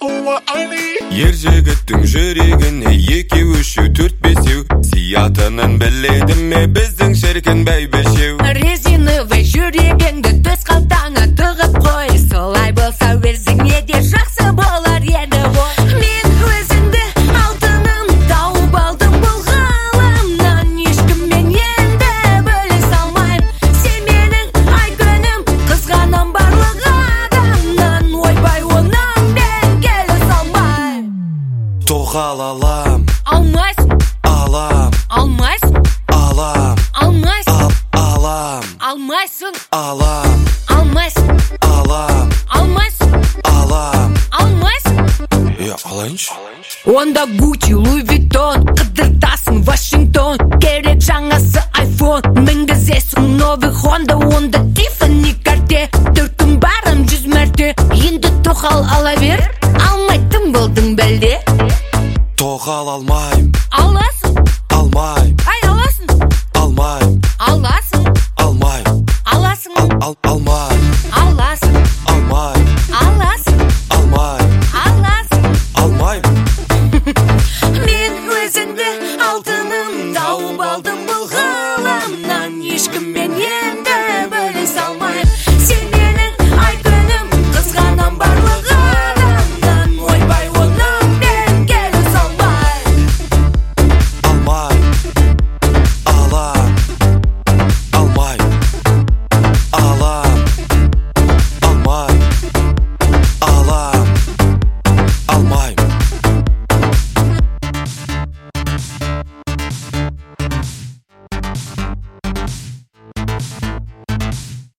Ер жігіттің жүрегіне екеу, үшеу, төрт, бесеу сиятынын біледі ме біздің шіркін бәйбішеу? Резиновый жүрегіңді төс қалтаңа тығып қой, солай болса өзіңе де жақсы болар еді ғой. Мен өзіңді алтыным тауып алдым бұл ғаламнан, ешкіммен енді бөлісе алмаймын. Сен менің ай күнім, қызғанам барлық адамнан, ойбай онан мен келісе алмаймын. Тоқал алам, Алмайсың, алам, алмайсың, алам, алмайсың, алам, алмайсың, алам, алмайсың, алам, алмайсың, алам. алмайсың. Алайыншы. Онда Гуччи, Луи Виттон, қыдыртасың Вашингтон, керек жаңасы айфон, мінгізесің новый Honda, онда Тиффани Карте, төркін барым 100 мәрте. Енді тоқал ала бер, алмайтын болдың бәлде. Тоқал алмайм, Ала